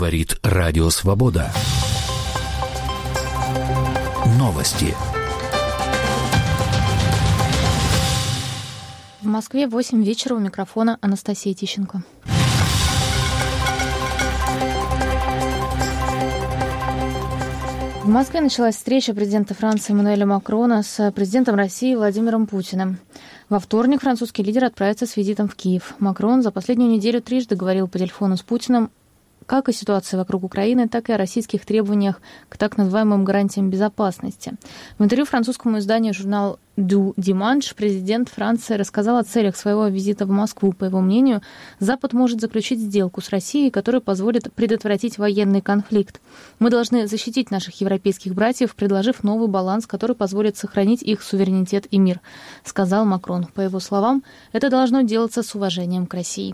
Говорит Радио Свобода. Новости. В Москве 8 вечера, у микрофона Анастасия Тищенко. В Москве началась встреча президента Франции Эммануэля Макрона с президентом России Владимиром Путиным. Во вторник французский лидер отправится с визитом в Киев. Макрон за последнюю неделю трижды говорил по телефону с Путиным как о ситуации вокруг Украины, так и о российских требованиях к так называемым гарантиям безопасности. В интервью французскому изданию журнал «Du Dimanche» президент Франции рассказал о целях своего визита в Москву. По его мнению, Запад может заключить сделку с Россией, которая позволит предотвратить военный конфликт. Мы должны защитить наших европейских братьев, предложив новый баланс, который позволит сохранить их суверенитет и мир, сказал Макрон. По его словам, это должно делаться с уважением к России.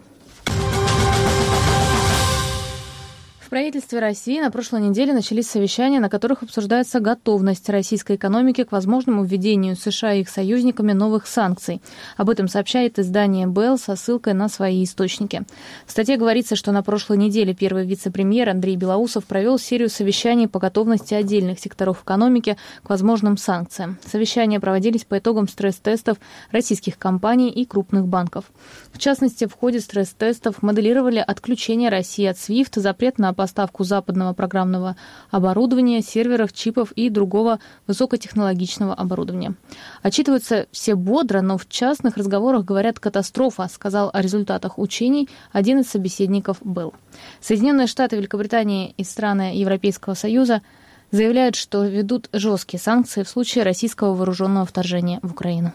В правительстве России на прошлой неделе начались совещания, на которых обсуждается готовность российской экономики к возможному введению США и их союзниками новых санкций. Об этом сообщает издание Белл со ссылкой на свои источники. В статье говорится, что на прошлой неделе первый вице-премьер Андрей Белоусов провел серию совещаний по готовности отдельных секторов экономики к возможным санкциям. Совещания проводились по итогам стресс-тестов российских компаний и крупных банков. В частности, в ходе стресс-тестов моделировали отключение России от SWIFT, запрет на поставку западного программного оборудования, серверов, чипов и другого высокотехнологичного оборудования. Отчитываются все бодро, но в частных разговорах говорят «катастрофа», сказал о результатах учений один из собеседников Белл. Соединенные Штаты, Великобритания и страны Европейского Союза заявляют, что ведут жесткие санкции в случае российского вооруженного вторжения в Украину.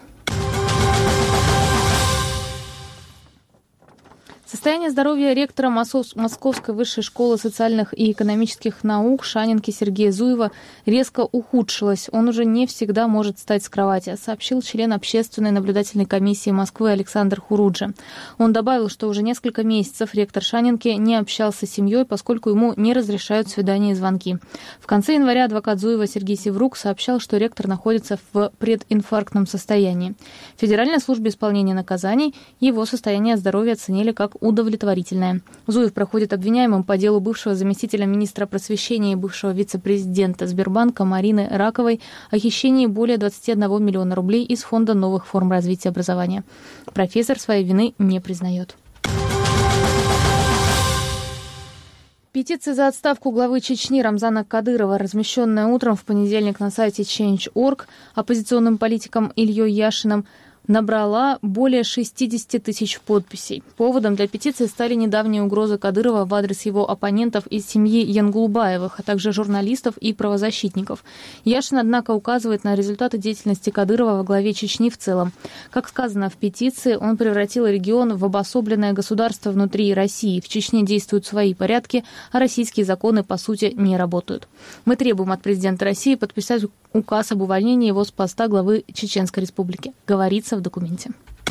Состояние здоровья ректора Московской высшей школы социальных и экономических наук Шанинки Сергея Зуева резко ухудшилось. Он уже не всегда может встать с кровати, сообщил член общественной наблюдательной комиссии Москвы Александр Хуруджи. Он добавил, что уже несколько месяцев ректор Шанинки не общался с семьей, поскольку ему не разрешают свидания и звонки. В конце января адвокат Зуева Сергей Севрук сообщал, что ректор находится в прединфарктном состоянии. В Федеральной службе исполнения наказаний его состояние здоровья оценили как удовлетворительное. Зуев проходит обвиняемым по делу бывшего заместителя министра просвещения и бывшего вице-президента Сбербанка Марины Раковой о хищении более 21 миллиона рублей из Фонда новых форм развития образования. Профессор своей вины не признает. Петиция за отставку главы Чечни Рамзана Кадырова, размещенная утром в понедельник на сайте Change.org оппозиционным политиком Ильей Яшиным, набрала более 60 тысяч подписей. Поводом для петиции стали недавние угрозы Кадырова в адрес его оппонентов из семьи Янгулбаевых, а также журналистов и правозащитников. Яшин, однако, указывает на результаты деятельности Кадырова во главе Чечни в целом. Как сказано в петиции, он превратил регион в обособленное государство внутри России. В Чечне действуют свои порядки, а российские законы, по сути, не работают. Мы требуем от президента России подписать указ об увольнении его с поста главы Чеченской Республики, говорится в документе.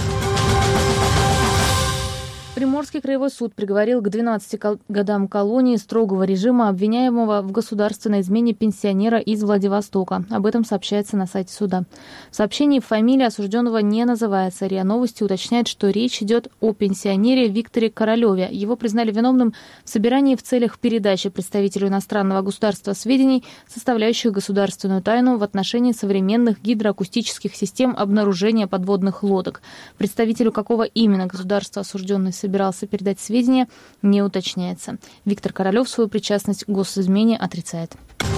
Приморский краевой суд приговорил к 12 годам колонии строгого режима обвиняемого в государственной измене пенсионера из Владивостока. Об этом сообщается на сайте суда. В сообщении фамилия осужденного не называется. РИА Новости уточняет, что речь идет о пенсионере Викторе Королеве. Его признали виновным в собирании в целях передачи представителю иностранного государства сведений, составляющих государственную тайну в отношении современных гидроакустических систем обнаружения подводных лодок. Представителю какого именно государства осужденный собирался передать сведения, не уточняется. Виктор Королев свою причастность к госизмене отрицает.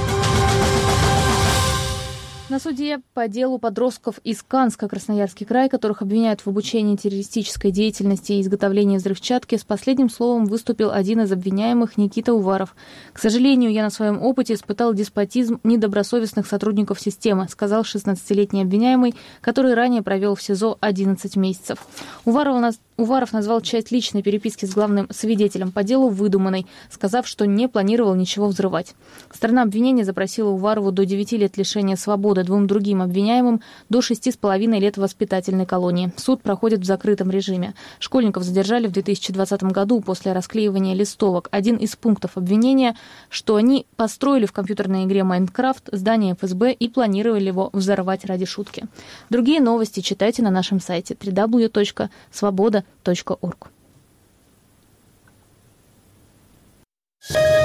На суде по делу подростков из Канска, Красноярский край, которых обвиняют в обучении террористической деятельности и изготовлении взрывчатки, с последним словом выступил один из обвиняемых Никита Уваров. «К сожалению, я на своем опыте испытал деспотизм недобросовестных сотрудников системы», сказал 16-летний обвиняемый, который ранее провел в СИЗО 11 месяцев. Уваров назвал часть личной переписки с главным свидетелем по делу выдуманной, сказав, что не планировал ничего взрывать. Сторона обвинения запросила Уварову до 9 лет лишения свободы, двум другим обвиняемым до 6,5 лет в воспитательной колонии. Суд проходит в закрытом режиме. Школьников задержали в 2020 году после расклеивания листовок. Один из пунктов обвинения, что они построили в компьютерной игре «Майнкрафт» здание ФСБ и планировали его взорвать ради шутки. Другие новости читайте на нашем сайте www.svoboda.org.